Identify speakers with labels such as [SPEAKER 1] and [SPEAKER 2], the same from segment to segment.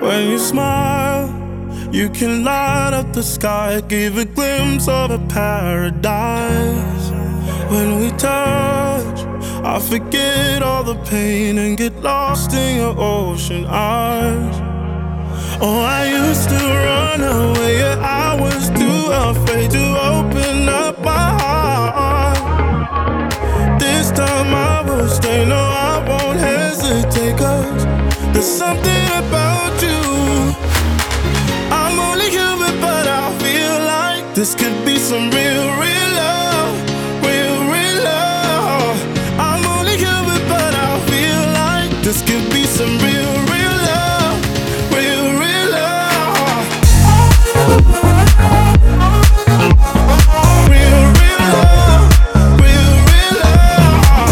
[SPEAKER 1] When you smile, you can light up the sky, give a glimpse of a paradise. When we touch, I forget all the pain and get lost in your ocean eyes. Oh, I used to run away, yeah, I was too afraid to open up my heart. This time I will stay, no, I won't hesitate, 'cause there's something about you. I'm only human, but I feel like this could be some real, real love. Real, real love. I'm only human, but I feel like this could be some real, real love. Real, real love. Real, real love. Real, real love.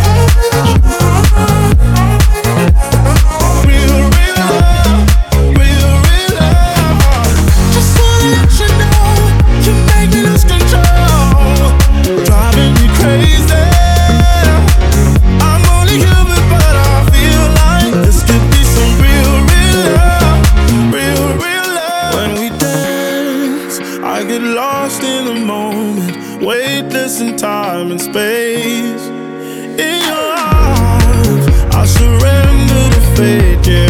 [SPEAKER 1] Real, real love. Real, real love. Just wanna let you know, you're making us control, driving me crazy. I'm only human, but I feel like this could be some real, real love. Real, real love. When we dance, I get lost in the moment, weightless in time and space. In your arms, I surrender to fate, yeah.